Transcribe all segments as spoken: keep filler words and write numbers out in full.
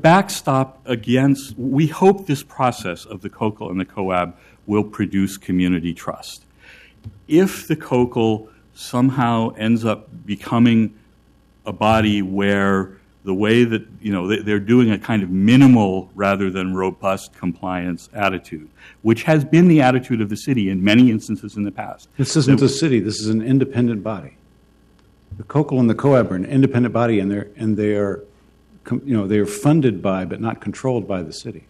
backstop against, we hope this process of the C O C L and the COAB will produce community trust. If the C O C L somehow ends up becoming a body where the way that, you know, they're doing a kind of minimal rather than robust compliance attitude, which has been the attitude of the city in many instances in the past. This isn't a city. This is an independent body. The C O C L and the COAB are an independent body, and they're and they are, you know, they are funded by but not controlled by the city.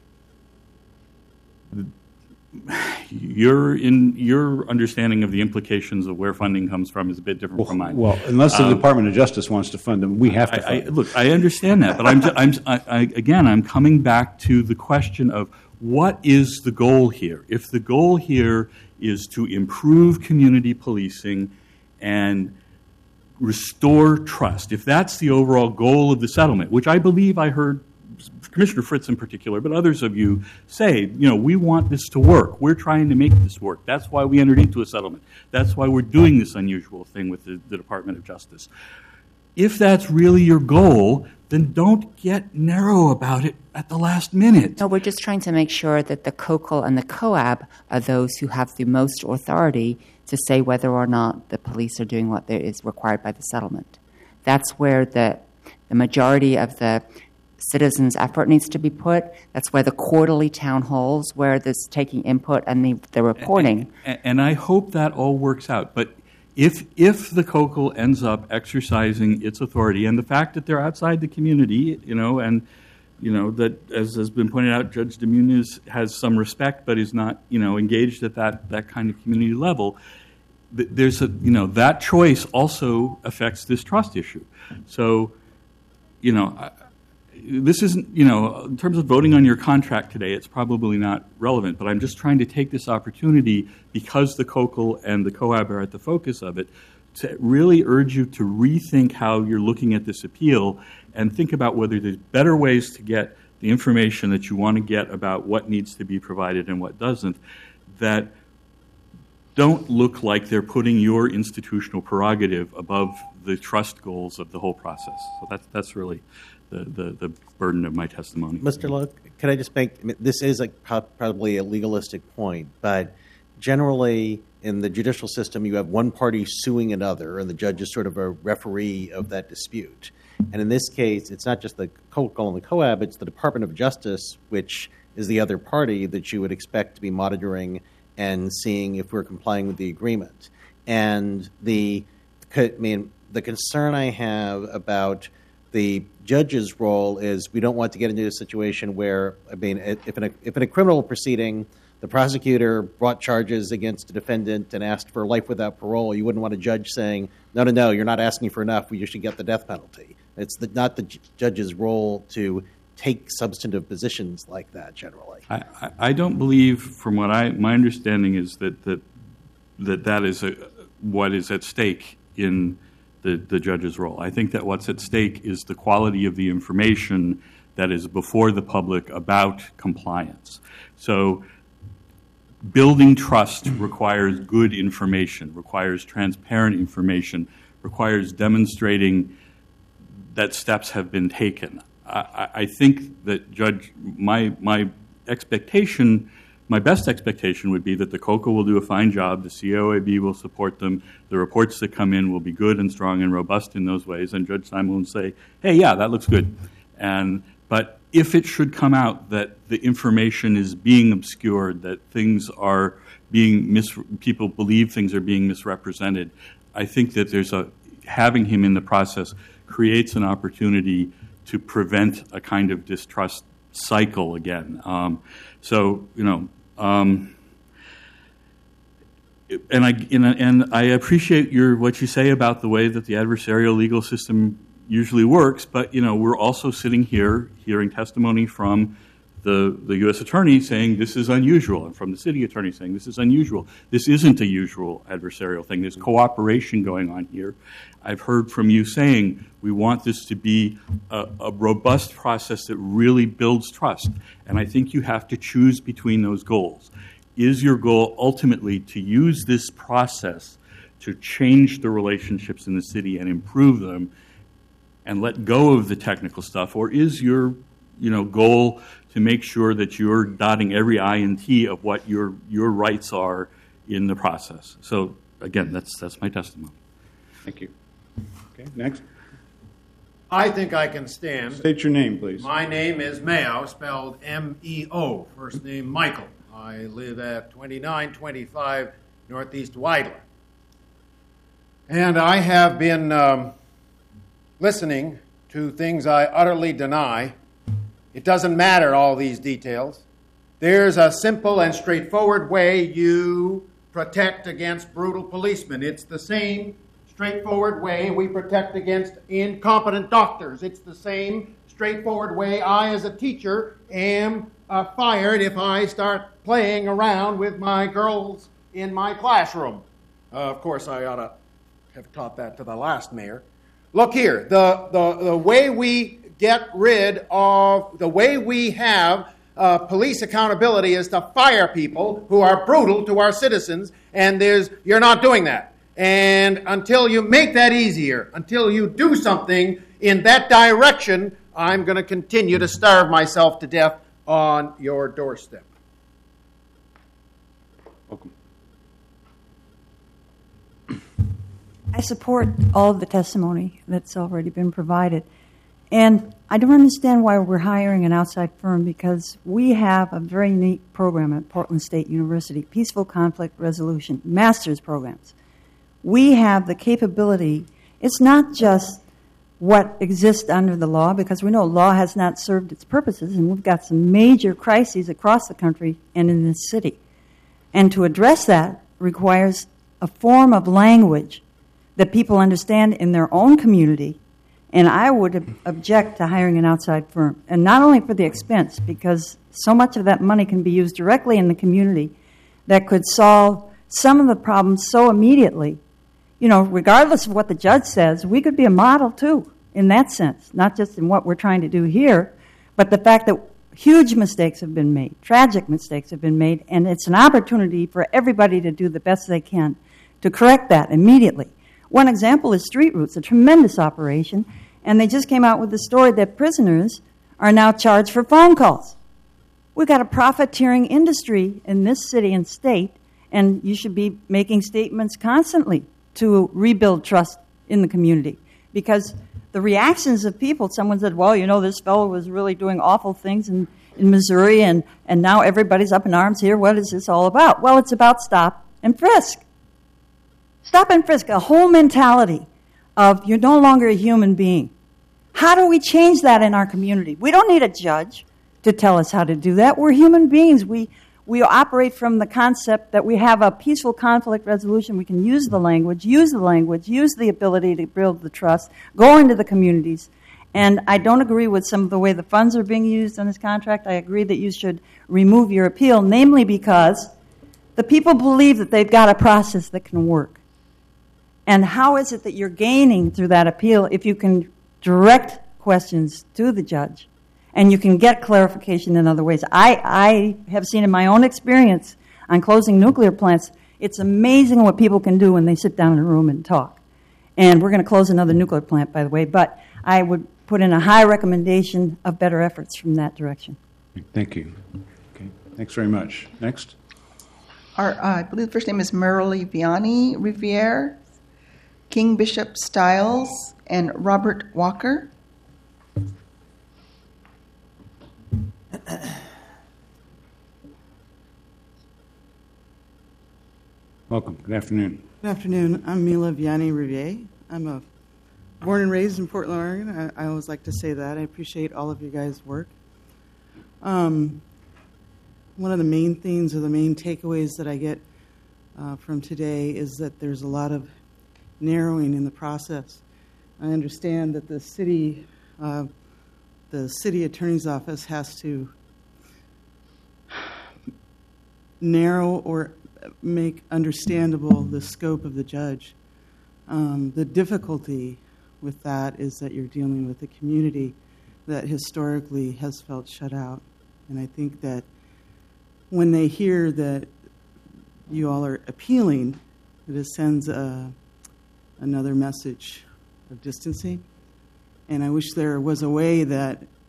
Your in your understanding of the implications of where funding comes from is a bit different well, from mine. Well, unless the um, Department of Justice wants to fund them, we have to. I, fund I, look, I understand that, but I'm, just, I'm I, I, again, I'm coming back to the question of what is the goal here? If the goal here is to improve community policing and restore trust, if that's the overall goal of the settlement, which I believe I heard Commissioner Fritz in particular, but others of you say, you know, we want this to work. We're trying to make this work. That's why we entered into a settlement. That's why we're doing this unusual thing with the, the Department of Justice. If that's really your goal, then don't get narrow about it at the last minute. No, we're just trying to make sure that the C O C L and the COAB are those who have the most authority to say whether or not the police are doing what is required by the settlement. That's where the the majority of the citizens' effort needs to be put. That's where the quarterly town halls, where there's taking input and the, the reporting. And, and I hope that all works out. But if if the C O C L ends up exercising its authority, and the fact that they're outside the community, you know, and you know that, as has been pointed out, Judge DeMunis has some respect, but is not, you know, engaged at that that kind of community level. There's a, you know, that choice also affects this trust issue. So, you know. I, This isn't, you know, in terms of voting on your contract today, it's probably not relevant, but I'm just trying to take this opportunity, because the C O C L and the COAB are at the focus of it, to really urge you to rethink how you're looking at this appeal and think about whether there's better ways to get the information that you want to get about what needs to be provided and what doesn't, that don't look like they're putting your institutional prerogative above the trust goals of the whole process. So that's that's really the, the, the burden of my testimony. Mister Lowe, can I just make, I mean, this is a, probably a legalistic point, but generally in the judicial system you have one party suing another, and the judge is sort of a referee of that dispute. And in this case, it's not just the C O C L and the COAB, it's the Department of Justice, which is the other party that you would expect to be monitoring and seeing if we're complying with the agreement. And the, I mean, the concern I have about the judge's role is we don't want to get into a situation where, I mean, if in a, if in a criminal proceeding, the prosecutor brought charges against a defendant and asked for life without parole, you wouldn't want a judge saying, no, no, no, you're not asking for enough, you should get the death penalty. It's the, not the judge's role to take substantive positions like that generally. I, I don't believe, from what I, my understanding is that that that, that is a, what is at stake in the, the judge's role. I think that what's at stake is the quality of the information that is before the public about compliance. So building trust requires good information, requires transparent information, requires demonstrating that steps have been taken. I, I think that, Judge, my my expectation, my best expectation would be that the C O C L will do a fine job, the C O A B will support them, the reports that come in will be good and strong and robust in those ways, and Judge Simon will say, hey, yeah, that looks good. And but if it should come out that the information is being obscured, that things are being mis- people believe things are being misrepresented, I think that there's a having him in the process creates an opportunity to prevent a kind of distrust cycle again. Um, so, you know, um, and I and, and I appreciate your what you say about the way that the adversarial legal system usually works, but, you know, we're also sitting here hearing testimony from the, the U S attorney saying this is unusual, and from the city attorney saying this is unusual. This isn't a usual adversarial thing. There's cooperation going on here. I've heard from you saying we want this to be a, a robust process that really builds trust, and I think you have to choose between those goals. Is your goal ultimately to use this process to change the relationships in the city and improve them and let go of the technical stuff, or is your you know, goal to make sure that you're dotting every I and T of what your your rights are in the process. So again, that's that's my testimony. Thank you. Okay, next. I think I can stand. State your name, please. My name is Meo, spelled M E O. First name Michael. I live at twenty-nine twenty-five Northeast Weidler. And I have been um, listening to things I utterly deny. It doesn't matter, all these details. There's a simple and straightforward way you protect against brutal policemen. It's the same straightforward way we protect against incompetent doctors. It's the same straightforward way I, as a teacher, am uh, fired if I start playing around with my girls in my classroom. Uh, of course, I ought to have taught that to the last mayor. Look here, the, the, the way we get rid of, the way we have uh, police accountability is to fire people who are brutal to our citizens, and there's you're not doing that. And until you make that easier, until you do something in that direction, I'm going to continue to starve myself to death on your doorstep. Welcome. I support all of the testimony that's already been provided. And I don't understand why we're hiring an outside firm, because we have a very neat program at Portland State University, Peaceful Conflict Resolution, master's programs. We have the capability. It's not just what exists under the law, because we know law has not served its purposes, and we've got some major crises across the country and in this city. And to address that requires a form of language that people understand in their own community. And I would object to hiring an outside firm. And not only for the expense, because so much of that money can be used directly in the community that could solve some of the problems so immediately. You know, regardless of what the judge says, we could be a model too, in that sense, not just in what we're trying to do here, but the fact that huge mistakes have been made, tragic mistakes have been made, and it's an opportunity for everybody to do the best they can to correct that immediately. One example is Street Roots, a tremendous operation, and they just came out with the story that prisoners are now charged for phone calls. We've got a profiteering industry in this city and state, and you should be making statements constantly to rebuild trust in the community. Because the reactions of people, someone said, well, you know, this fellow was really doing awful things in, in Missouri, and, and now everybody's up in arms here. What is this all about? Well, it's about stop and frisk. Stop and frisk, a whole mentality of you're no longer a human being. How do we change that in our community? We don't need a judge to tell us how to do that. We're human beings. We we operate from the concept that we have a peaceful conflict resolution. We can use the language, use the language, use the ability to build the trust, go into the communities. And I don't agree with some of the way the funds are being used in this contract. I agree that you should remove your appeal, namely because the people believe that they've got a process that can work. And how is it that you're gaining through that appeal if you can direct questions to the judge and you can get clarification in other ways? I, I have seen in my own experience on closing nuclear plants, it's amazing what people can do when they sit down in a room and talk. And we're going to close another nuclear plant, by the way, but I would put in a high recommendation of better efforts from that direction. Thank you. Okay. Thanks very much. Next. Our, uh, I believe the first name is Merle Vianney Riviere, King Bishop Stiles, and Robert Walker. Welcome. Good afternoon. Good afternoon. I'm Mila Vianney Riviere. I'm a born and raised in Portland, Oregon. I, I always like to say that. I appreciate all of you guys' work. Um, one of the main things or the main takeaways that I get uh, from today is that there's a lot of narrowing in the process. I understand that the city, uh, the city attorney's office has to narrow or make understandable the scope of the judge. Um, the difficulty with that is that you're dealing with a community that historically has felt shut out. And I think that when they hear that you all are appealing, it sends a, another message of distancing. And I wish there was a way that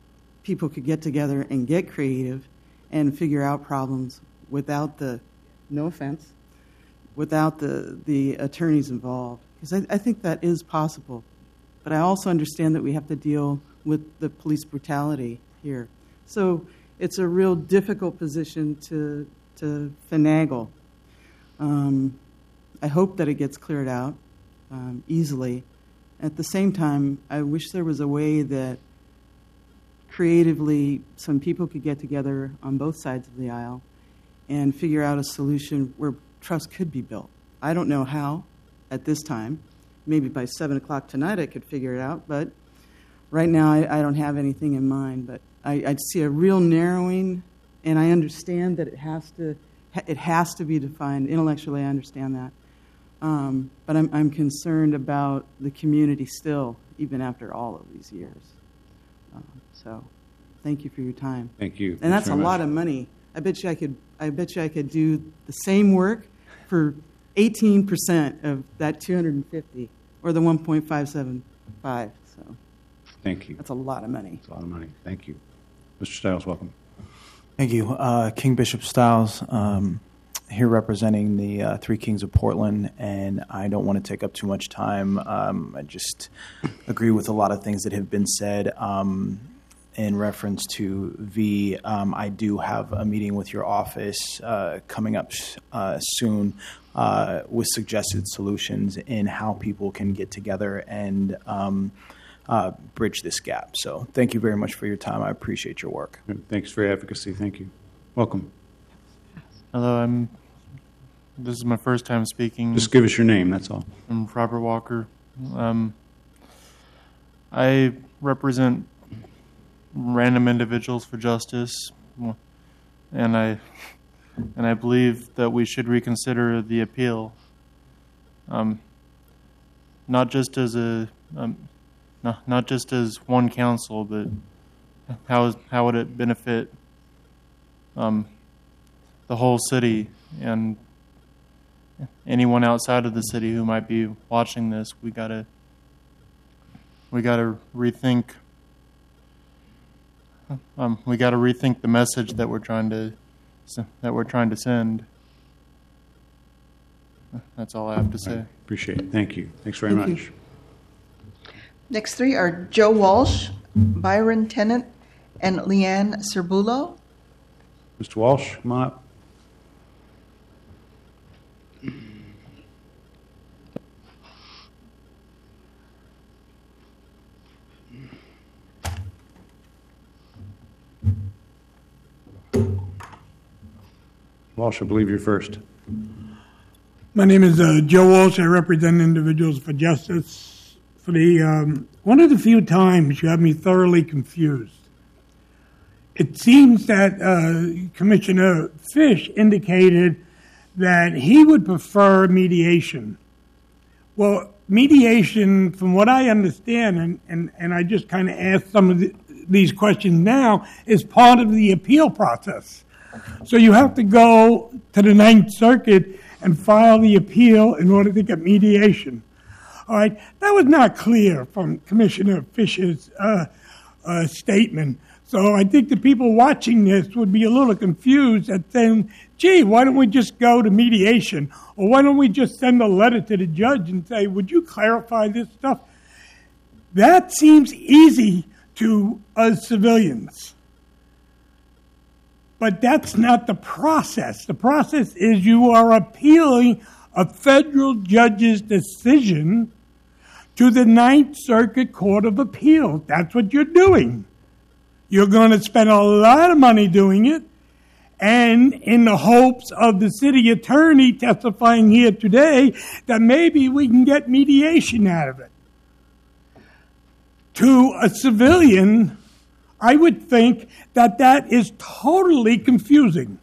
people could get together and get creative and figure out problems without the, no offense, without the, the attorneys involved. Because I, I think that is possible. But I also understand that we have to deal with the police brutality here. So it's a real difficult position to, to finagle. Um, I hope that it gets cleared out um, easily. At the same time, I wish there was a way that creatively some people could get together on both sides of the aisle and figure out a solution where trust could be built. I don't know how at this time. Maybe by seven o'clock tonight I could figure it out, but right now I, I don't have anything in mind. But I, I see a real narrowing, and I understand that it has to it has to be defined. Intellectually, I understand that. Um, but I'm, I'm concerned about the community still, even after all of these years. Um, so thank you for your time. Thank you. And Thanks that's a very lot much. of money. I bet you I could I bet you I could do the same work for eighteen percent of that two hundred fifty or the one point five seven five. So Thank you. that's a lot of money. That's a lot of money. Thank you. Mister Stiles, welcome. Thank you. Uh, King Bishop Stiles, um, here representing the uh, Three Kings of Portland, and I don't want to take up too much time. Um, I just agree with a lot of things that have been said. Um, in reference to V, um, I do have a meeting with your office uh, coming up uh, soon uh, with suggested solutions in how people can get together and um, uh, bridge this gap. So thank you very much for your time. I appreciate your work. Thanks for your advocacy. Thank you. Welcome. Hello, I'm. This is my first time speaking. Just give us your name, that's all. I'm Robert Walker. Um, I represent Random Individuals for Justice, and I and I believe that we should reconsider the appeal. Um, not just as a um, not not just as one council, but how how would it benefit um, the whole city and anyone outside of the city who might be watching this? We gotta we gotta rethink. Um, we got to rethink the message that we're trying to that we're trying to send. That's all I have to say. Right. Appreciate it. Thank you. Thanks very Thank much. you. Next three are Joe Walsh, Byron Tennant, and Leanne Cerbulo. Mister Walsh, come on up. Walsh, I believe you're first. My name is uh, Joe Walsh. I represent Individuals for Justice. For the um, one of the few times you have me thoroughly confused. It seems that uh, Commissioner Fish indicated that he would prefer mediation. Well, mediation, from what I understand, and, and, and I just kind of asked some of the, these questions now, is part of the appeal process. So you have to go to the Ninth Circuit and file the appeal in order to get mediation. All right, that was not clear from Commissioner Fisher's uh, uh, statement. So I think the people watching this would be a little confused at saying, gee, why don't we just go to mediation? Or why don't we just send a letter to the judge and say, would you clarify this stuff? That seems easy to us civilians. But that's not the process. The process is you are appealing a federal judge's decision to the Ninth Circuit Court of Appeals. That's what you're doing. You're going to spend a lot of money doing it, and in the hopes of the city attorney testifying here today that maybe we can get mediation out of it. To a civilian, I would think that that is totally confusing.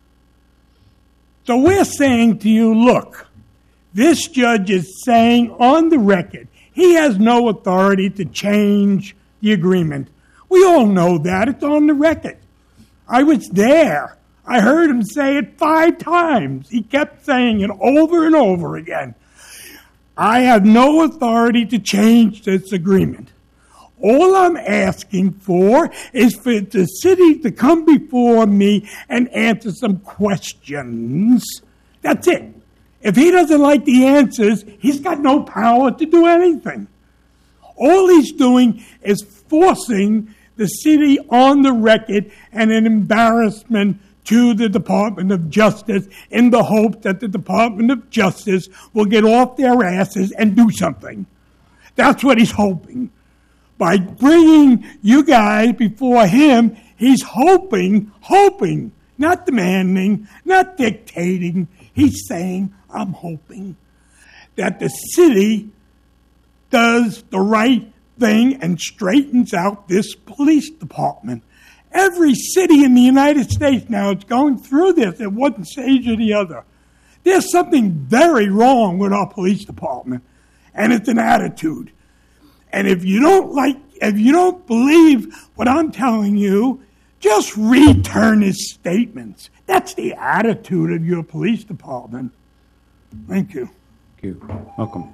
So we're saying to you, look, this judge is saying on the record, he has no authority to change the agreement. We all know that. It's on the record. I was there. I heard him say it five times. He kept saying it over and over again. I have no authority to change this agreement. All I'm asking for is for the city to come before me and answer some questions. That's it. If he doesn't like the answers, he's got no power to do anything. All he's doing is forcing the city on the record and an embarrassment to the Department of Justice in the hope that the Department of Justice will get off their asses and do something. That's what he's hoping. By bringing you guys before him, he's hoping, hoping, not demanding, not dictating. He's saying, I'm hoping that the city does the right thing and straightens out this police department. Every city in the United States now is going through this at one stage or the other. There's something very wrong with our police department, and it's an attitude. And if you don't like, if you don't believe what I'm telling you, just return his statements. That's the attitude of your police department. Thank you. Thank you. Welcome.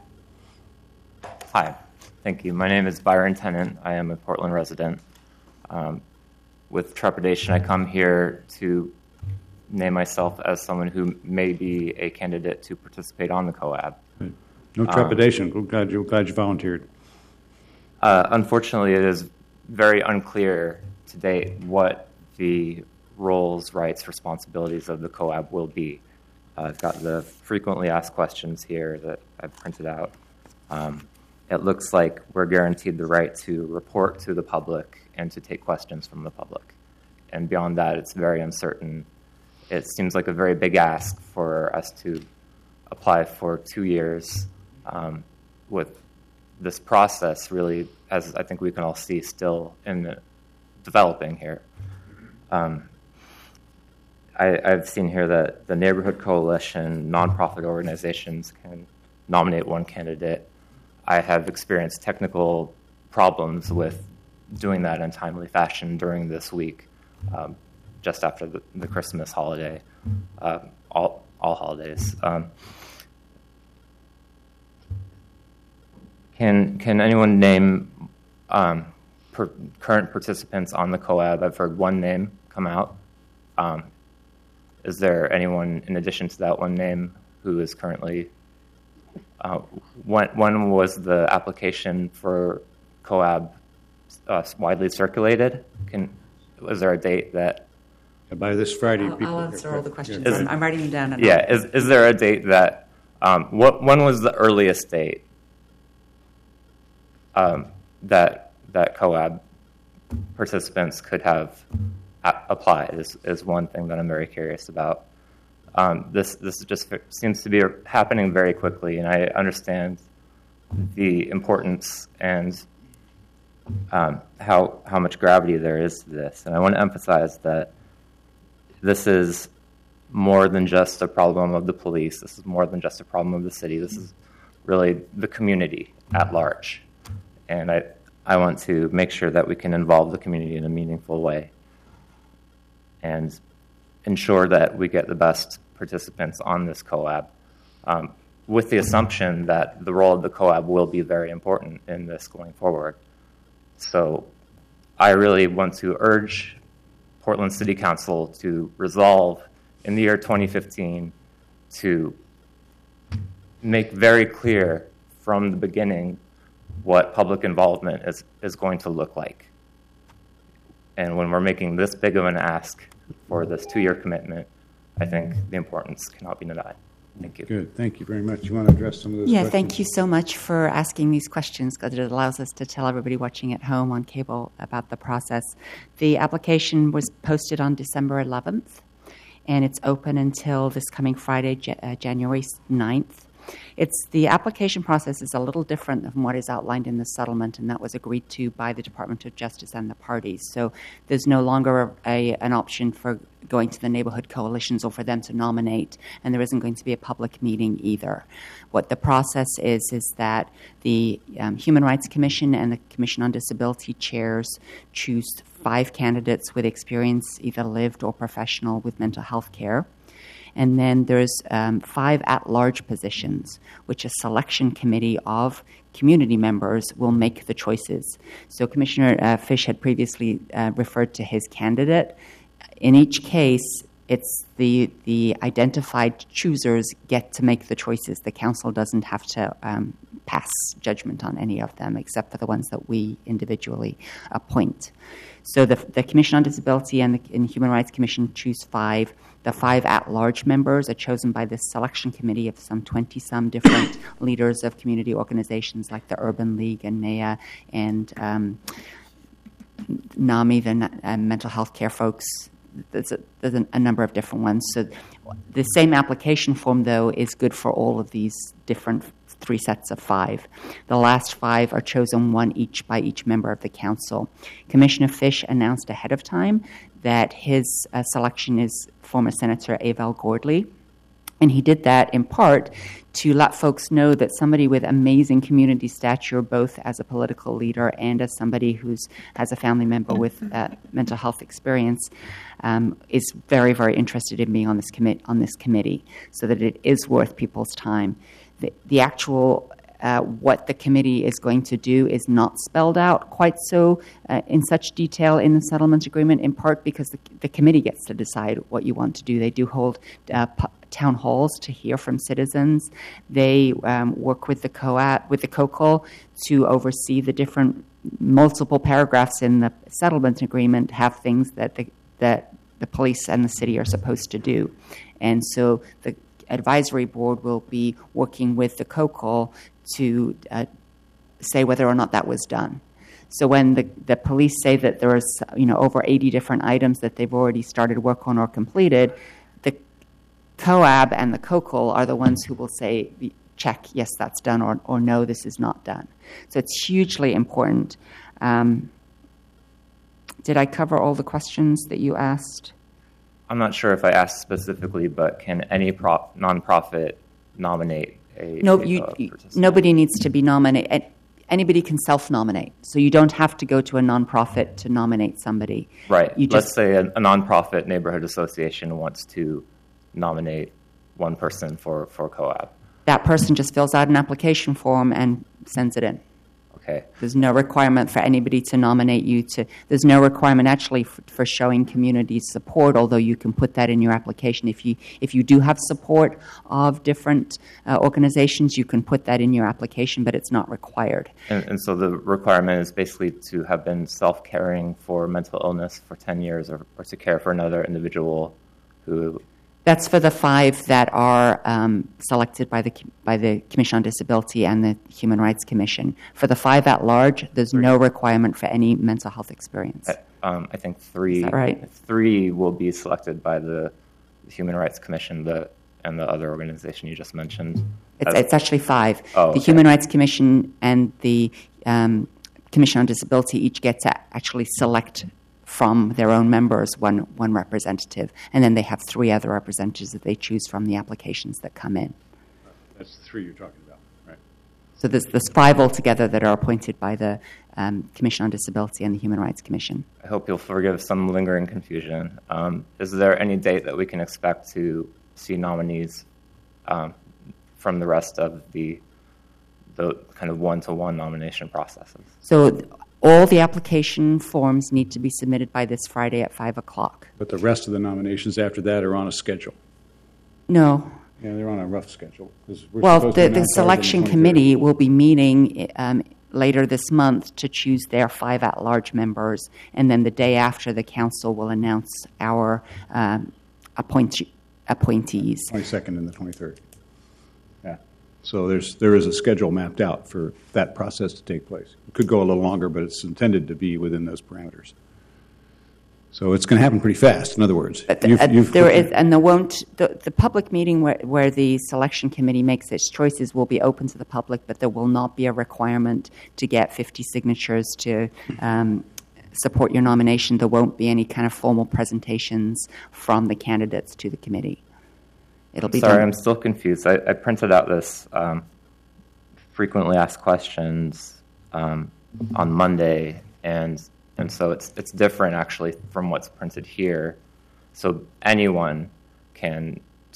Hi. Thank you. My name is Byron Tennant. I am a Portland resident. Um, with trepidation, I come here to name myself as someone who may be a candidate to participate on the C O A B. No trepidation. Um, glad, you, glad you volunteered. Uh, unfortunately, it is very unclear to date what the roles, rights, responsibilities of the C O A B will be. Uh, I've got the frequently asked questions here that I've printed out. Um, it looks like we're guaranteed the right to report to the public and to take questions from the public. And beyond that, it's very uncertain. It seems like a very big ask for us to apply for two years um, with this process really, as I think we can all see, still in the developing here. Um, I, I've seen here that the Neighborhood Coalition, nonprofit organizations can nominate one candidate. I have experienced technical problems with doing that in timely fashion during this week, um, just after the, the Christmas holiday, uh, all, all holidays. Um, Can can anyone name um, per, current participants on the C O A B? I've heard one name come out. Um, is there anyone in addition to that one name who is currently? Uh, when when was the application for C O A B uh, widely circulated? Can was there a date that? By this Friday, I'll, people. I'll answer all the questions. Is, I'm, I'm writing them down. And yeah, is is there a date that? Um, what when was the earliest date? Um, that that C O A B participants could have a- applied is, is one thing that I'm very curious about. Um, this this just seems to be happening very quickly, and I understand the importance and um, how how much gravity there is to this. And I want to emphasize that this is more than just a problem of the police. This is more than just a problem of the city. This is really the community at large. And I, I want to make sure that we can involve the community in a meaningful way and ensure that we get the best participants on this C O A B, um, with the assumption that the role of the C O A B will be very important in this going forward. So I really want to urge Portland City Council to resolve in the year twenty fifteen to make very clear from the beginning what public involvement is, is going to look like. And when we're making this big of an ask for this two-year commitment, I think the importance cannot be denied. Thank you. Good. Thank you very much. You want to address some of those Yeah, questions? thank you so much for asking these questions because it allows us to tell everybody watching at home on cable about the process. The application was posted on December eleventh, and it's open until this coming Friday, uh, January ninth. It's the application process is a little different than what is outlined in the settlement, and that was agreed to by the Department of Justice and the parties. So there's no longer a, an option for going to the neighborhood coalitions or for them to nominate, and there isn't going to be a public meeting either. What the process is is that the um, Human Rights Commission and the Commission on Disability chairs choose five candidates with experience, either lived or professional, with mental health care. And then there's um, five at-large positions, which a selection committee of community members will make the choices. So Commissioner uh, Fish had previously uh, referred to his candidate. In each case, it's the the identified choosers get to make the choices. The council doesn't have to um, pass judgment on any of them, except for the ones that we individually appoint. So the the Commission on Disability and the and Human Rights Commission choose five. The five at-large members are chosen by this selection committee of some twenty-some different leaders of community organizations like the Urban League and N E A and um, NAMI, the uh, mental health care folks. There's, a, there's a, a number of different ones. So the same application form, though, is good for all of these different three sets of five. The last five are chosen one each by each member of the council. Commissioner Fish announced ahead of time that his uh, selection is former Senator Avel Gordley. And he did that in part to let folks know that somebody with amazing community stature, both as a political leader and as somebody who's has a family member with uh, mental health experience, um, is very, very interested in being on this commit on this committee, so that it is worth people's time. The, the actual uh, what the committee is going to do is not spelled out quite so uh, in such detail in the settlement agreement, in part because the, the committee gets to decide what you want to do. They do hold uh, pu- town halls to hear from citizens. They um, work with the COAP, with the COCOL to oversee the different multiple paragraphs in the settlement agreement have things that the, that the police and the city are supposed to do. And so the advisory board will be working with the COCOL to uh, say whether or not that was done. So when the, the police say that there is, you know, over eighty different items that they've already started work on or completed, the COAB and the COCOL are the ones who will say, check, yes, that's done, or, or no, this is not done. So it's hugely important. Um, did I cover all the questions that you asked? I'm not sure if I asked specifically, but can any pro- nonprofit nominate a, no, a you, participant? Nobody needs to be nominated. Anybody can self-nominate. So you don't have to go to a nonprofit to nominate somebody. Right. You Let's just, say a, a nonprofit neighborhood association wants to nominate one person for, for COAB. That person just fills out an application form and sends it in. Okay. There's no requirement for anybody to nominate you to. There's no requirement actually for, for showing community support, although you can put that in your application. If you if you do have support of different uh, organizations, you can put that in your application, but it's not required. And, and so the requirement is basically to have been self-caring for mental illness for ten years or, or to care for another individual who... That's for the five that are um, selected by the by the Commission on Disability and the Human Rights Commission. For the five at large, there's no requirement for any mental health experience. I, um, I think three. Is that right? Three will be selected by the Human Rights Commission, the and the other organization you just mentioned. It's, As, it's actually five. Oh, the okay. Human Rights Commission and the um, Commission on Disability each get to actually select from their own members one one representative, and then they have three other representatives that they choose from the applications that come in. That's the three you're talking about, right? So there's, there's five altogether that are appointed by the um, Commission on Disability and the Human Rights Commission. I hope you'll forgive some lingering confusion. Um, is there any date that we can expect to see nominees um, from the rest of the the kind of one-to-one nomination processes? So all the application forms need to be submitted by this Friday at five o'clock. But the rest of the nominations after that are on a schedule. No. Yeah, they're on a rough schedule. 'cause we're Well, supposed to the, the announce ours on selection twenty-third. committee will be meeting um, later this month to choose their five at-large members, and then the day after, the council will announce our um, appointee, appointees. twenty-second and the twenty-third. Yeah. So there's there is a schedule mapped out for that process to take place. It could go a little longer, but it's intended to be within those parameters. So it's going to happen pretty fast. In other words, But the, you've, uh, you've there is, and there won't. The, the public meeting where, where the selection committee makes its choices will be open to the public, but there will not be a requirement to get fifty signatures to um, support your nomination. There won't be any kind of formal presentations from the candidates to the committee. It'll be Sorry, done. I'm still confused. I, I printed out this um, frequently asked questions um, on Monday, and and so it's it's different actually from what's printed here. So anyone can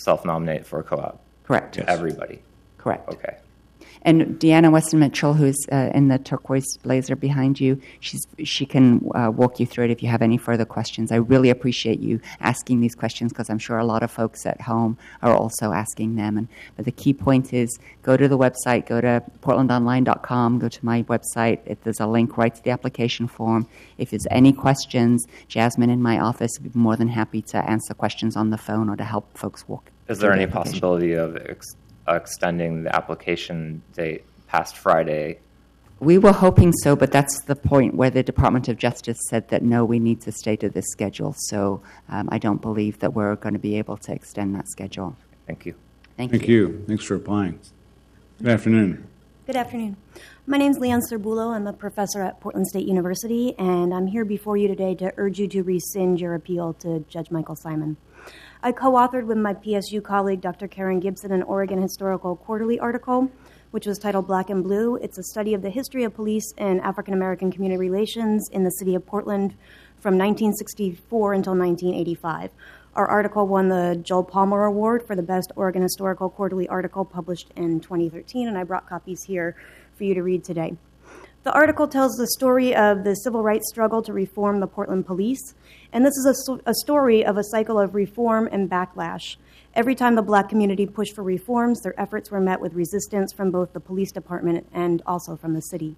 self-nominate for a co-op? Correct. Yes. Everybody? Correct. Okay. And Deanna Weston Mitchell, who's uh, in the turquoise blazer behind you, she's, she can uh, walk you through it if you have any further questions. I really appreciate you asking these questions because I'm sure a lot of folks at home are also asking them. And but the key point is go to the website, go to portland online dot com, go to my website. If there's a link right to the application form. If there's any questions, Jasmine in my office would be more than happy to answer questions on the phone or to help folks walk. Is there any the possibility of ex- extending the application date past Friday? We were hoping so, but that's the point where the Department of Justice said that no, we need to stay to this schedule. So um, I don't believe that we're going to be able to extend that schedule. Thank you. Thank, Thank you. you. Thanks for applying. Good afternoon. Good afternoon. My name is Leanne Cerbulo. I'm a professor at Portland State University, and I'm here before you today to urge you to rescind your appeal to Judge Michael Simon. I co-authored with my P S U colleague, Doctor Karen Gibson, an Oregon Historical Quarterly article, which was titled Black and Blue. It's a study of the history of police and African-American community relations in the city of Portland from nineteen sixty-four until nineteen eighty-five. Our article won the Joel Palmer Award for the best Oregon Historical Quarterly article published in twenty thirteen, and I brought copies here for you to read today. The article tells the story of the civil rights struggle to reform the Portland police, and this is a, a story of a cycle of reform and backlash. Every time the black community pushed for reforms, their efforts were met with resistance from both the police department and also from the city.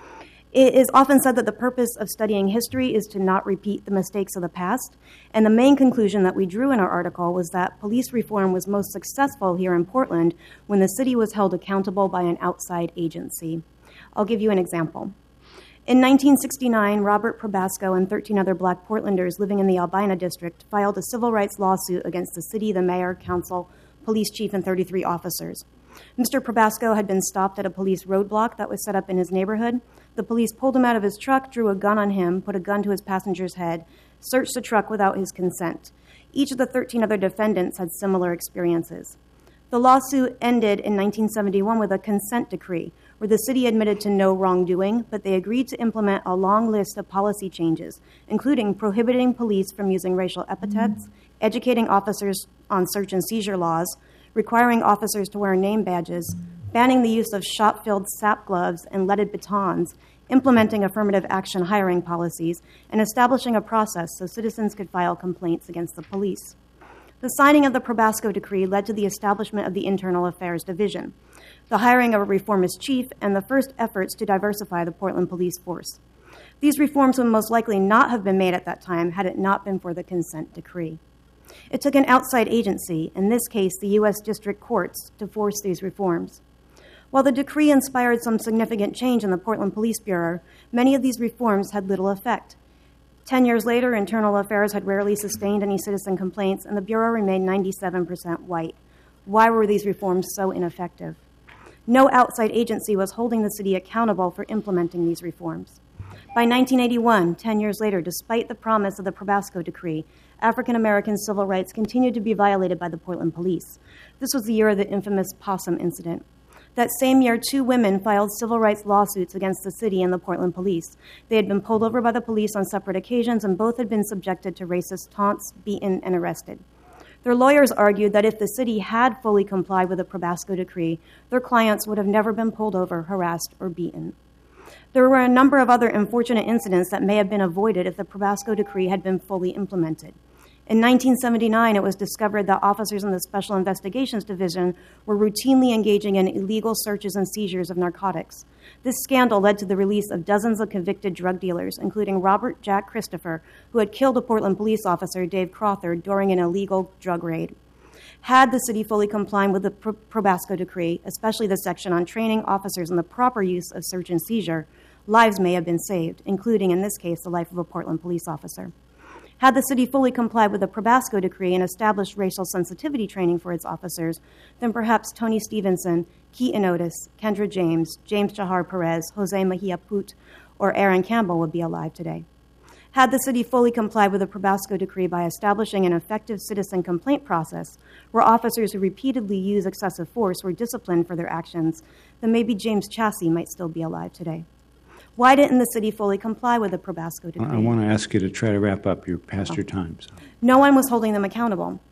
It is often said that the purpose of studying history is to not repeat the mistakes of the past, and the main conclusion that we drew in our article was that police reform was most successful here in Portland when the city was held accountable by an outside agency. I'll give you an example. In nineteen sixty-nine, Robert Probasco and thirteen other black Portlanders living in the Albina district filed a civil rights lawsuit against the city, the mayor, council, police chief, and thirty-three officers. Mister Probasco had been stopped at a police roadblock that was set up in his neighborhood. The police pulled him out of his truck, drew a gun on him, put a gun to his passenger's head, searched the truck without his consent. Each of the thirteen other defendants had similar experiences. The lawsuit ended in nineteen seventy-one with a consent decree, where the city admitted to no wrongdoing, but they agreed to implement a long list of policy changes, including prohibiting police from using racial epithets, educating officers on search and seizure laws, requiring officers to wear name badges, banning the use of shot-filled sap gloves and leaded batons, implementing affirmative action hiring policies, and establishing a process so citizens could file complaints against the police. The signing of the Probasco Decree led to the establishment of the Internal Affairs Division, the hiring of a reformist chief, and the first efforts to diversify the Portland police force. These reforms would most likely not have been made at that time had it not been for the consent decree. It took an outside agency, in this case the U S District Courts, to force these reforms. While the decree inspired some significant change in the Portland Police Bureau, many of these reforms had little effect. Ten years later, Internal Affairs had rarely sustained any citizen complaints, and the Bureau remained ninety-seven percent white. Why were these reforms so ineffective? No outside agency was holding the city accountable for implementing these reforms. By nineteen eighty-one, ten years later, despite the promise of the Probasco Decree, African American civil rights continued to be violated by the Portland police. This was the year of the infamous Possum incident. That same year, two women filed civil rights lawsuits against the city and the Portland police. They had been pulled over by the police on separate occasions, and both had been subjected to racist taunts, beaten, and arrested. Their lawyers argued that if the city had fully complied with the Probasco Decree, their clients would have never been pulled over, harassed, or beaten. There were a number of other unfortunate incidents that may have been avoided if the Probasco Decree had been fully implemented. In nineteen seventy-nine, it was discovered that officers in the Special Investigations Division were routinely engaging in illegal searches and seizures of narcotics. This scandal led to the release of dozens of convicted drug dealers, including Robert Jack Christopher, who had killed a Portland police officer, Dave Crawford, during an illegal drug raid. Had the city fully complied with the Probasco Decree, especially the section on training officers in the proper use of search and seizure, lives may have been saved, including, in this case, the life of a Portland police officer. Had the city fully complied with the Probasco Decree and established racial sensitivity training for its officers, then perhaps Tony Stevenson, Keaton Otis, Kendra James, James Jahar Perez, Jose Mejia Put, or Aaron Campbell would be alive today. Had the city fully complied with the Probasco Decree by establishing an effective citizen complaint process where officers who repeatedly use excessive force were disciplined for their actions, then maybe James Chassie might still be alive today. Why didn't the city fully comply with the Probasco Decree? I want to ask you to try to wrap up. You're past Oh. your time. So. No one was holding them accountable.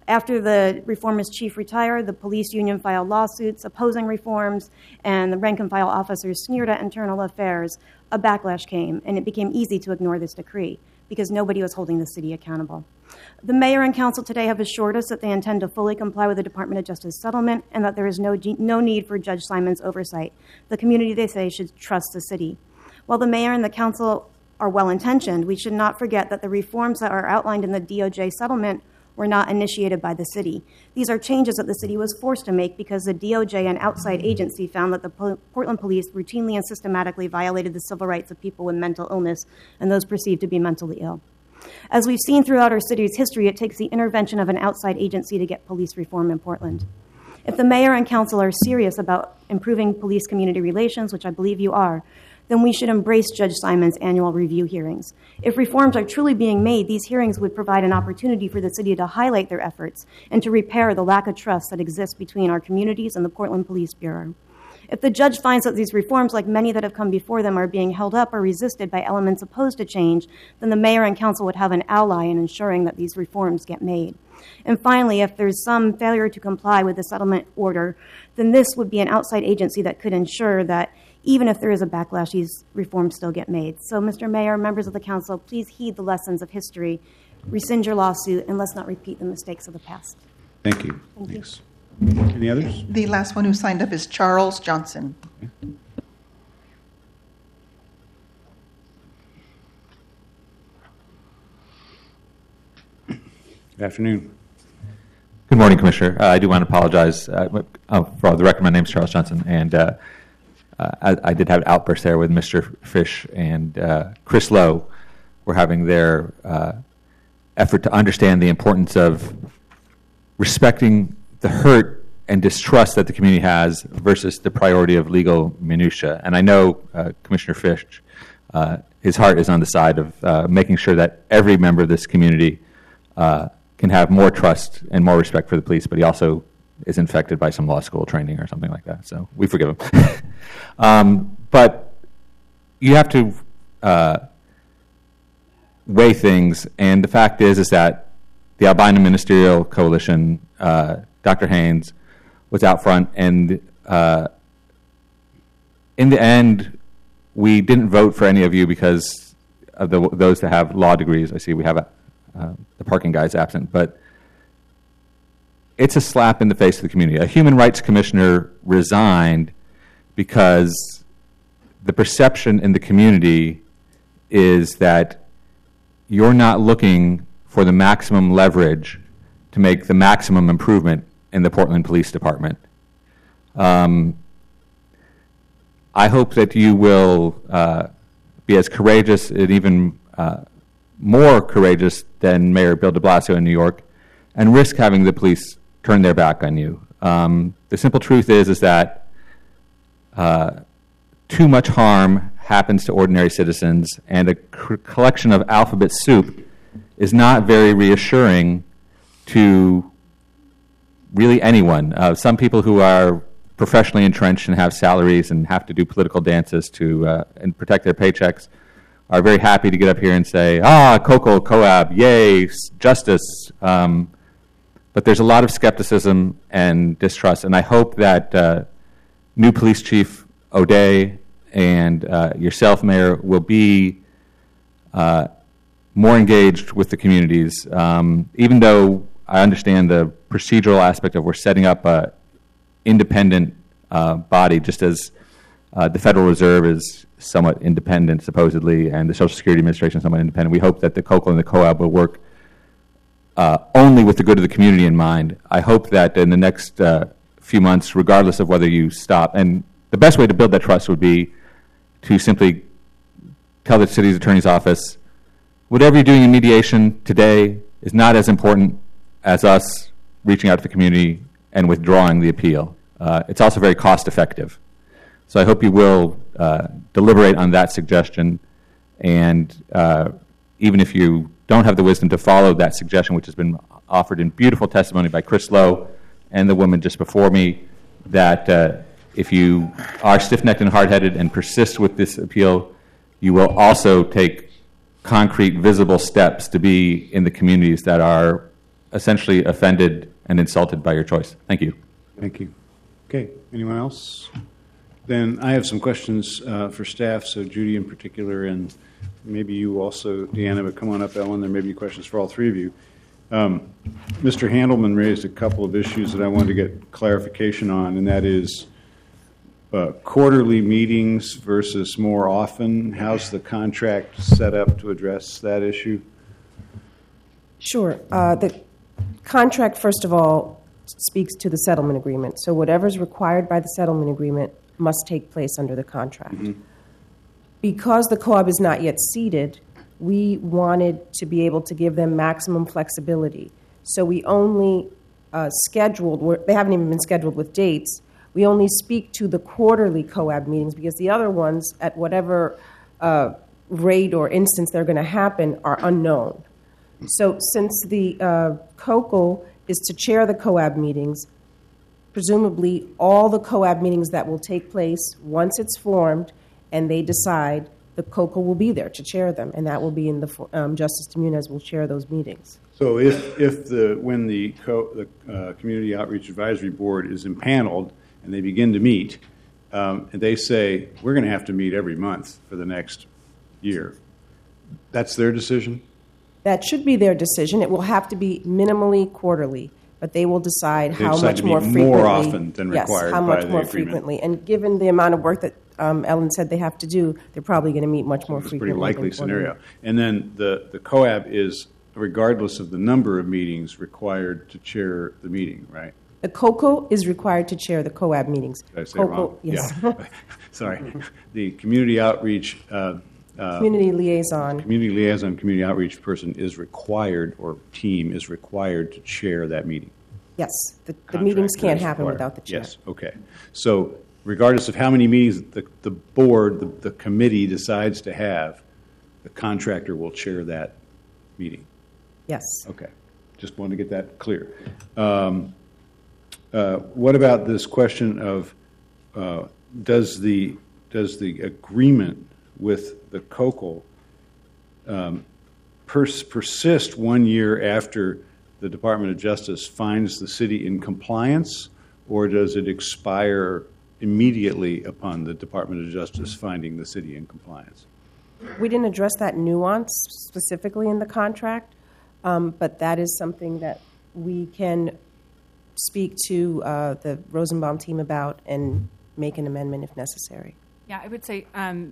After the reformist chief retired, the police union filed lawsuits opposing reforms, and the rank-and-file officers sneered at internal affairs. A backlash came, and it became easy to ignore this decree because nobody was holding the city accountable. The mayor and council today have assured us that they intend to fully comply with the Department of Justice settlement and that there is no, no need for Judge Simon's oversight. The community, they say, should trust the city. While the mayor and the council are well-intentioned, we should not forget that the reforms that are outlined in the D O J settlement were not initiated by the city. These are changes that the city was forced to make because the D O J, an outside agency, found that the Portland police routinely and systematically violated the civil rights of people with mental illness and those perceived to be mentally ill. As we've seen throughout our city's history, it takes the intervention of an outside agency to get police reform in Portland. If the mayor and council are serious about improving police-community relations, which I believe you are, then we should embrace Judge Simon's annual review hearings. If reforms are truly being made, these hearings would provide an opportunity for the city to highlight their efforts and to repair the lack of trust that exists between our communities and the Portland Police Bureau. If the judge finds that these reforms, like many that have come before them, are being held up or resisted by elements opposed to change, then the mayor and council would have an ally in ensuring that these reforms get made. And finally, if there's some failure to comply with the settlement order, then this would be an outside agency that could ensure that even if there is a backlash, these reforms still get made. So, Mister Mayor, members of the council, please heed the lessons of history, rescind your lawsuit, and let's not repeat the mistakes of the past. Thank you. Thank Thanks. Any others? The last one who signed up is Charles Johnson. Okay. Good afternoon. Good morning, Commissioner. Uh, I do want to apologize. Uh, oh, for the record, my name is Charles Johnson, and uh, uh, I, I did have an outburst there with Mister Fish and uh, Chris Lowe. We're having their uh, effort to understand the importance of respecting the hurt and distrust that the community has versus the priority of legal minutia. And I know uh, Commissioner Fish, uh, his heart is on the side of uh, making sure that every member of this community uh, can have more trust and more respect for the police, but he also is infected by some law school training or something like that. So we forgive him. um, but you have to uh, weigh things, and the fact is is that the Albino Ministerial Coalition, uh, Doctor Haynes, was out front, and uh, in the end, we didn't vote for any of you because of the, those that have law degrees. I see we have a, uh, the parking guys absent, but it's a slap in the face of the community. A human rights commissioner resigned because the perception in the community is that you're not looking for the maximum leverage to make the maximum improvement in the Portland Police Department. Um, I hope that you will uh, be as courageous and even uh, more courageous than Mayor Bill de Blasio in New York and risk having the police turn their back on you. Um, the simple truth is, is that uh, too much harm happens to ordinary citizens, and a c- collection of alphabet soup is not very reassuring to really anyone. Uh, some people who are professionally entrenched and have salaries and have to do political dances to uh, and protect their paychecks are very happy to get up here and say, ah, COCOL, COAB, yay, justice. Um, but there's a lot of skepticism and distrust, and I hope that uh, new Police Chief O'Day and uh, yourself, Mayor, will be uh, more engaged with the communities, um, even though I understand the procedural aspect of we're setting up an independent uh, body, just as uh, the Federal Reserve is somewhat independent, supposedly, and the Social Security Administration is somewhat independent. We hope that the COCOL and the COAB will work uh, only with the good of the community in mind. I hope that in the next uh, few months, regardless of whether you stop, and the best way to build that trust would be to simply tell the city's attorney's office, whatever you're doing in mediation today is not as important as us reaching out to the community and withdrawing the appeal. Uh, it's also very cost effective. So I hope you will uh, deliberate on that suggestion, and uh, even if you don't have the wisdom to follow that suggestion, which has been offered in beautiful testimony by Chris Lowe and the woman just before me, that uh, if you are stiff-necked and hard-headed and persist with this appeal, you will also take concrete, visible steps to be in the communities that are essentially offended and insulted by your choice. Thank you. Thank you. Okay, anyone else? Then I have some questions uh, for staff, so Judy in particular, and maybe you also, Deanna, but come on up, Ellen. There may be questions for all three of you. Um, Mister Handelman raised a couple of issues that I wanted to get clarification on, and that is uh, quarterly meetings versus more often. How's the contract set up to address that issue? Sure. Uh, the contract, first of all, speaks to the settlement agreement. So whatever's required by the settlement agreement must take place under the contract. Mm-hmm. Because the co-op is not yet seated, we wanted to be able to give them maximum flexibility. So we only uh, scheduled, they haven't even been scheduled with dates, we only speak to the quarterly co-ab meetings because the other ones, at whatever uh, rate or instance they're going to happen, are unknown. So since the uh, C O C L is to chair the co-ab meetings, presumably all the co-ab meetings that will take place once it's formed and they decide, the C O C L will be there to chair them, and that will be in the um, Justice Jimenez will chair those meetings. So if, if the when the, co, the uh, Community Outreach Advisory Board is impaneled and they begin to meet, um, and they say, we're going to have to meet every month for the next year, that's their decision? That should be their decision. It will have to be minimally quarterly, but they will decide they how decide much to more meet frequently. More often than yes, required how much by the more agreement. frequently. And given the amount of work that um, Ellen said they have to do, they're probably going to meet much more It's a frequently. pretty likely than scenario. And then the, the co ab is, regardless of the number of meetings, required to chair the meeting, right? The C O C L is required to chair the co ab meetings. Did I say C O C L, wrong? yes. Yeah. Sorry. The community outreach. Uh, uh, community liaison. Community liaison, community outreach person is required, or team is required to chair that meeting. Yes. The, the meetings can't happen required. without the chair. Yes, okay. So regardless of how many meetings the, the board, the, the committee decides to have, the contractor will chair that meeting. Yes. Okay. Just wanted to get that clear. Um, uh, what about this question of uh, does the does the agreement with the C O C L um, pers- persist one year after the Department of Justice finds the city in compliance, or does it expire immediately upon the Department of Justice finding the city in compliance? We didn't address that nuance specifically in the contract, um, but that is something that we can speak to uh, the Rosenbaum team about and make an amendment if necessary. Yeah, I would say um,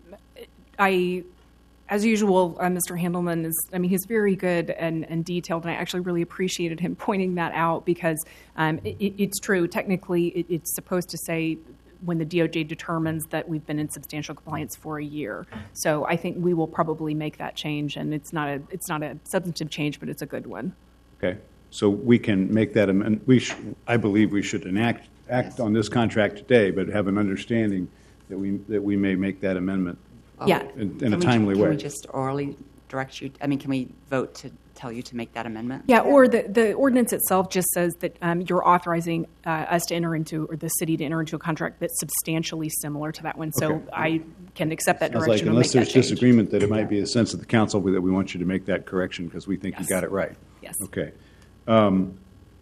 I, as usual, uh, Mister Handelman is, I mean, he's very good and, and detailed, and I actually really appreciated him pointing that out because um, it, it's true. Technically, it, it's supposed to say when the D O J determines that we've been in substantial compliance for a year. So I think we will probably make that change, and it's not a it's not a substantive change, but it's a good one. Okay, so we can make that amendment. We, sh- I believe, we should enact act on this contract today, but have an understanding that we that we may make that amendment. Yeah. in, in a Can we- timely can way. we just orally direct you? I mean, can we vote to tell you to make that amendment? Yeah, or the, the ordinance itself just says that um, you're authorizing uh, us to enter into, or the city to enter into a contract that's substantially similar to that one. So Okay. I can accept that Sounds direction like and unless make there's that change. disagreement, that it might be a sense of the council that we want you to make that correction because we think Yes. you got it right. Yes. Okay. Um,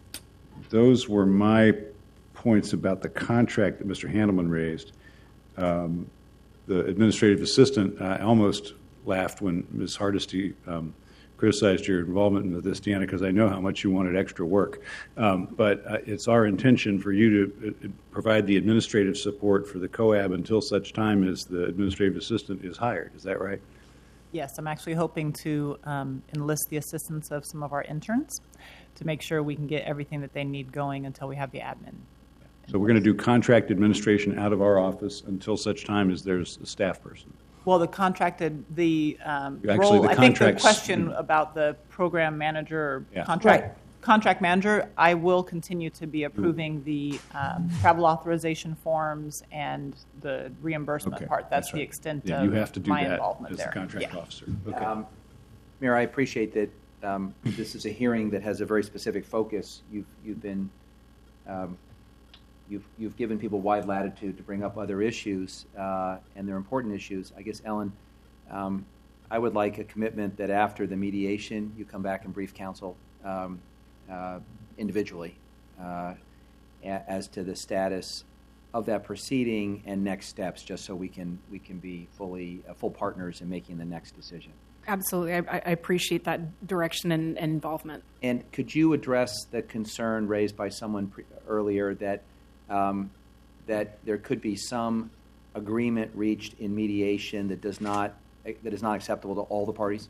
those were my points about the contract that Mister Handelman raised. Um, the administrative assistant, I almost laughed when Miz Hardesty um, criticized your involvement in this, Deanna, because I know how much you wanted extra work. Um, but uh, it's our intention for you to uh, provide the administrative support for the C O A B until such time as the administrative assistant is hired. Is that right? Yes, I'm actually hoping to um, enlist the assistance of some of our interns to make sure we can get everything that they need going until we have the admin. So we're going to do contract administration out of our office until such time as there's a staff person. Well, the contracted, the um, Actually, role, the I think the contracts- question about the program manager or Yeah. contract, Right. contract manager, I will continue to be approving the um, travel authorization forms and the reimbursement Okay, part. That's, that's the right. extent Yeah, of you have to do my that involvement as there. the contract Yeah. officer. Okay. Um, Mayor, I appreciate that um, this is a hearing that has a very specific focus. You've you've been um, you've you've given people wide latitude to bring up other issues, uh, and they're important issues. I guess, Ellen, um, I would like a commitment that after the mediation, you come back and brief council um, uh, individually uh, a- as to the status of that proceeding and next steps, just so we can we can be fully uh, full partners in making the next decision. Absolutely. I, I appreciate that direction and, and involvement. And could you address the concern raised by someone pre- earlier that um, that there could be some agreement reached in mediation that does not that is not acceptable to all the parties?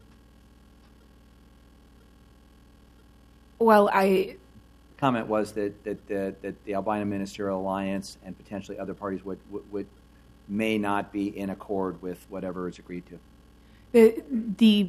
Well, I The comment was that that the, that the Albino Ministerial Alliance and potentially other parties would, would would may not be in accord with whatever is agreed to. The, the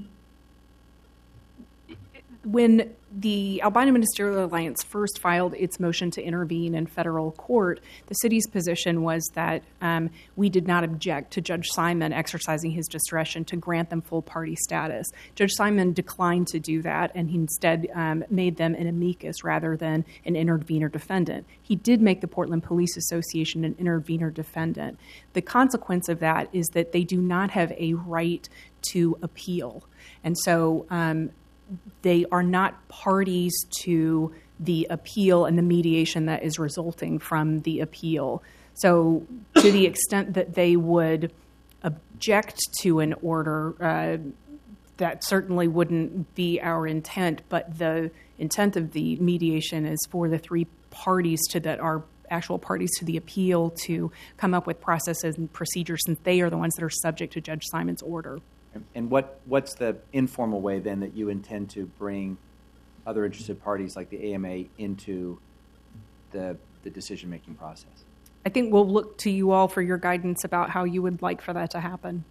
when the Albino Ministerial Alliance first filed its motion to intervene in federal court, the city's position was that um, we did not object to Judge Simon exercising his discretion to grant them full party status. Judge Simon declined to do that, and he instead um, made them an amicus rather than an intervener defendant. He did make the Portland Police Association an intervener defendant. The consequence of that is that they do not have a right to appeal. And so um, they are not parties to the appeal and the mediation that is resulting from the appeal. So to the extent that they would object to an order, uh, that certainly wouldn't be our intent, but the intent of the mediation is for the three parties to that are actual parties to the appeal to come up with processes and procedures, since they are the ones that are subject to Judge Simon's order. And what, what's the informal way then that you intend to bring other interested parties like the A M A into the, the decision-making process? I think we'll look to you all for your guidance about how you would like for that to happen.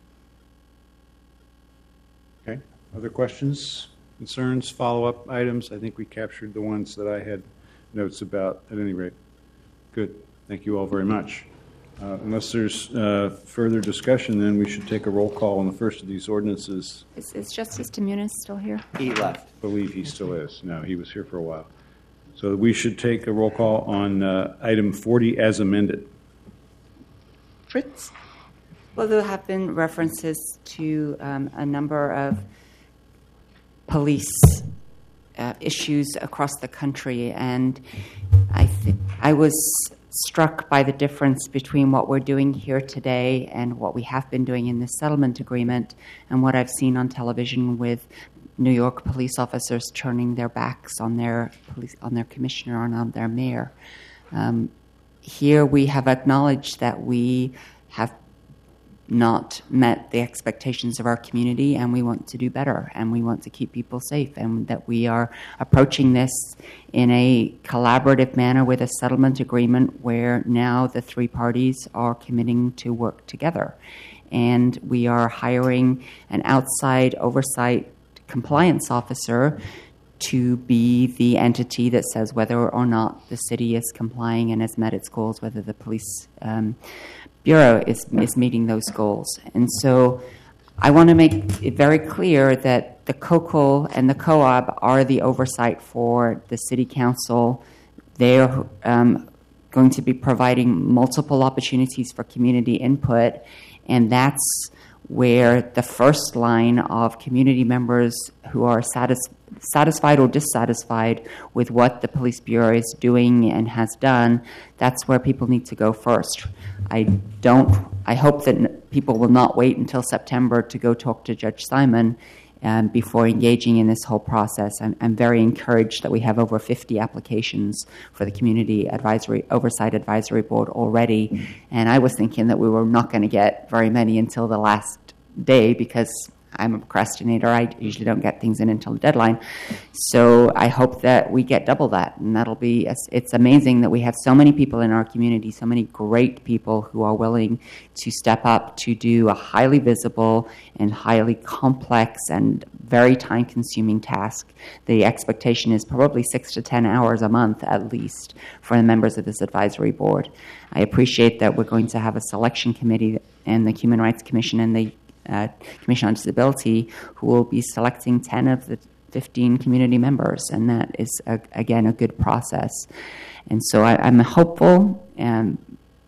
Okay. Other questions, concerns, follow-up items? I think we captured the ones that I had notes about at any rate. Good. Thank you all very much. Uh, unless there's uh, further discussion, then we should take a roll call on the first of these ordinances. Is, is Justice Demunis still here? He left. I believe he still is. No, he was here for a while. So we should take a roll call on uh, item forty as amended. Fritz? Well, there have been references to um, a number of police uh, issues across the country, and I th- I was struck by the difference between what we're doing here today and what we have been doing in the settlement agreement, and what I've seen on television with New York police officers turning their backs on their police, on their commissioner and on their mayor. Um, here we have acknowledged that we have not met the expectations of our community, and we want to do better, and we want to keep people safe, and that we are approaching this in a collaborative manner with a settlement agreement where now the three parties are committing to work together. And we are hiring an outside oversight compliance officer to be the entity that says whether or not the city is complying and has met its goals, whether the police um, Bureau is, is meeting those goals. And so I want to make it very clear that the C O C L and the C O A B are the oversight for the City Council. They're um, going to be providing multiple opportunities for community input, and that's where the first line of community members who are satis- satisfied or dissatisfied with what the Police Bureau is doing and has done, that's where people need to go first. I don't, I hope that people will not wait until September to go talk to Judge Simon um, before engaging in this whole process. I'm, I'm very encouraged that we have over fifty applications for the Community Advisory Oversight Advisory Board already, and I was thinking that we were not going to get very many until the last day because I'm a procrastinator. I usually don't get things in until the deadline. So I hope that we get double that, and that'll be, it's amazing that we have so many people in our community, so many great people who are willing to step up to do a highly visible and highly complex and very time-consuming task. The expectation is probably six to ten hours a month at least for the members of this advisory board. I appreciate that we're going to have a selection committee and the Human Rights Commission and the Uh, Commission on Disability, who will be selecting ten of the fifteen community members, and that is, a, again, a good process. And so I, I'm hopeful, and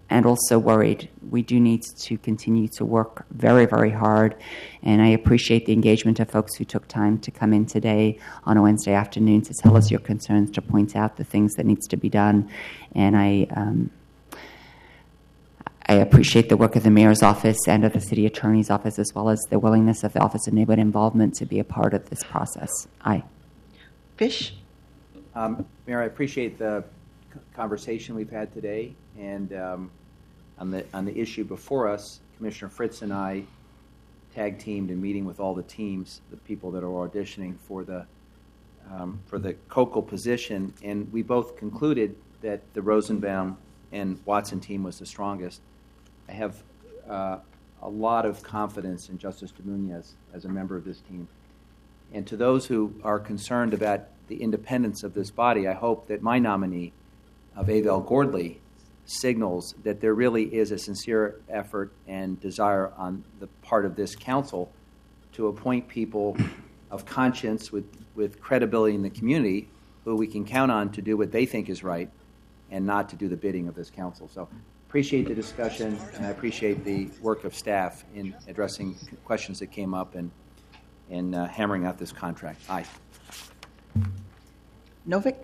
and also worried. We do need to continue to work very, very hard, and I appreciate the engagement of folks who took time to come in today on a Wednesday afternoon to tell us your concerns, to point out the things that needs to be done, and I um, I appreciate the work of the mayor's office and of the city attorney's office, as well as the willingness of the Office of Neighborhood Involvement to be a part of this process. Aye. Fish? Um, Mayor, I appreciate the c- conversation we've had today, and um, on the on the issue before us, Commissioner Fritz and I tag teamed in meeting with all the teams, the people that are auditioning for the um, for the COCL position, and we both concluded that the Rosenbaum and Watson team was the strongest. I have uh, a lot of confidence in Justice Dominguez as a member of this team. And to those who are concerned about the independence of this body, I hope that my nominee of Abel Gordley signals that there really is a sincere effort and desire on the part of this council to appoint people of conscience with, with credibility in the community who we can count on to do what they think is right and not to do the bidding of this council. So appreciate the discussion, and I appreciate the work of staff in addressing questions that came up and, and uh, hammering out this contract. Aye. Novick?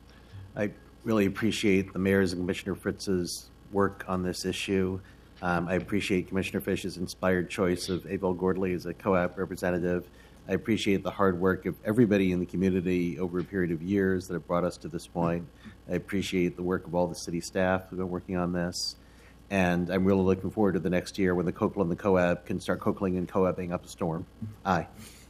I really appreciate the mayor's and Commissioner Fritz's work on this issue. Um, I appreciate Commissioner Fish's inspired choice of Abel Gordley as a co-op representative. I appreciate the hard work of everybody in the community over a period of years that have brought us to this point. I appreciate the work of all the city staff who have been working on this. And I'm really looking forward to the next year when the COCL and the COAB can start COCLing and COABing up a storm. Aye.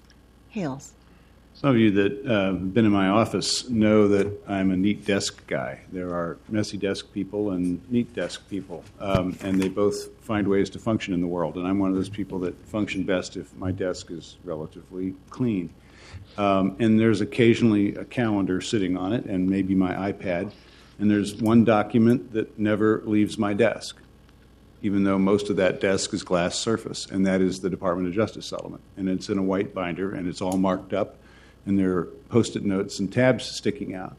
Hales? Some of you that uh, have been in my office know that I'm a neat desk guy. There are messy desk people and neat desk people, um, and they both find ways to function in the world. And I'm one of those people that function best if my desk is relatively clean. Um, and there's occasionally a calendar sitting on it and maybe my iPad. And there's one document that never leaves my desk, even though most of that desk is glass surface, and that is the Department of Justice settlement. And it's in a white binder, and it's all marked up, and there are Post-it notes and tabs sticking out.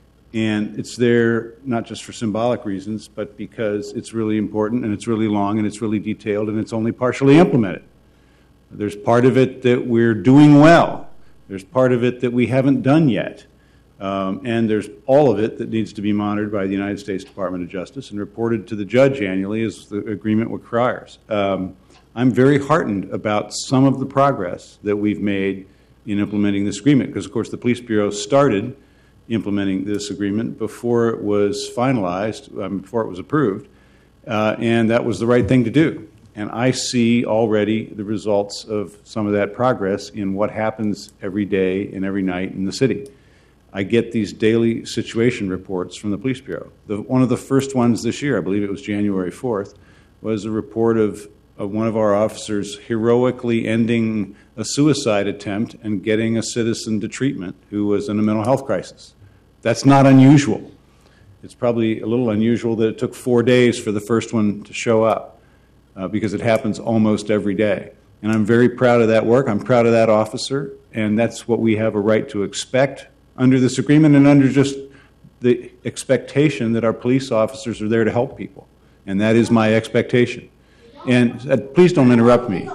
And it's there not just for symbolic reasons, but because it's really important, and it's really long, and it's really detailed, and it's only partially implemented. There's part of it that we're doing well. There's part of it that we haven't done yet. Um, and there's all of it that needs to be monitored by the United States Department of Justice and reported to the judge annually as the agreement requires. Um, I'm very heartened about some of the progress that we've made in implementing this agreement, because, of course, the Police Bureau started implementing this agreement before it was finalized, um, before it was approved, uh, and that was the right thing to do. And I see already the results of some of that progress in what happens every day and every night in the city. I get these daily situation reports from the Police Bureau. The, one of the first ones this year, I believe it was January fourth, was a report of, of one of our officers heroically ending a suicide attempt and getting a citizen to treatment who was in a mental health crisis. That's not unusual. It's probably a little unusual that it took four days for the first one to show up, uh, because it happens almost every day. And I'm very proud of that work. I'm proud of that officer, and that's what we have a right to expect under this agreement and under just the expectation that our police officers are there to help people. And that is my expectation. And uh, please don't interrupt me.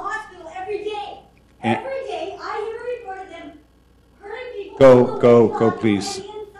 And Every day, I hear a report of them hurting people. Go, go, go, please.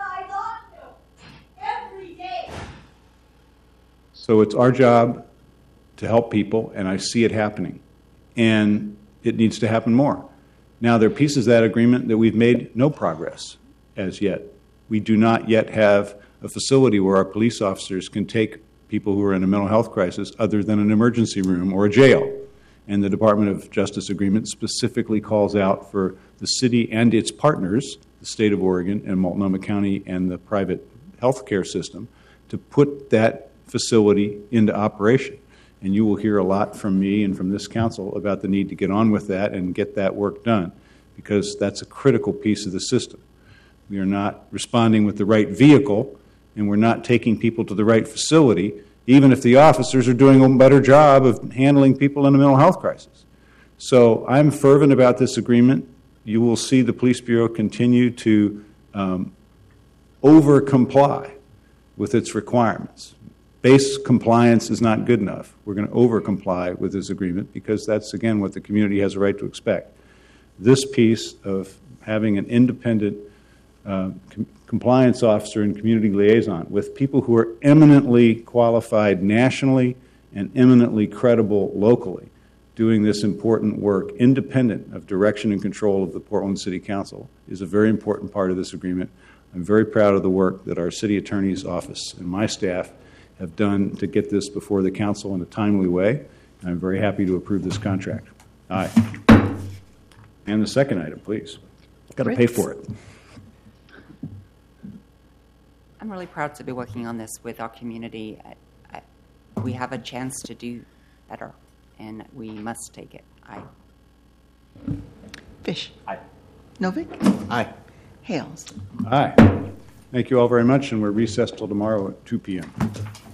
Every day. So it's our job to help people, and I see it happening. And it needs to happen more. Now, there are pieces of that agreement that we've made no progress as yet. We do not yet have a facility where our police officers can take people who are in a mental health crisis other than an emergency room or a jail. And the Department of Justice agreement specifically calls out for the city and its partners, the state of Oregon and Multnomah County and the private health care system, to put that facility into operation. And you will hear a lot from me and from this council about the need to get on with that and get that work done, because that's a critical piece of the system. We are not responding with the right vehicle, and we're not taking people to the right facility, even if the officers are doing a better job of handling people in a mental health crisis. So I'm fervent about this agreement. You will see the Police Bureau continue to um, over-comply with its requirements. base compliance is not good enough. We're going to over-comply with this agreement because that's, again, what the community has a right to expect. This piece of having an independent uh, com- compliance officer and community liaison with people who are eminently qualified nationally and eminently credible locally doing this important work independent of direction and control of the Portland City Council is a very important part of this agreement. I'm very proud of the work that our city attorney's office and my staff have done to get this before the council in a timely way. And I'm very happy to approve this contract. Aye. And the second item, please. Got to pay for it. I'm really proud to be working on this with our community. I, I, we have a chance to do better, and we must take it. Aye. Fish. Aye. Novick. Aye. Hales. Aye. Thank you all very much, and we're recessed till tomorrow at two p.m.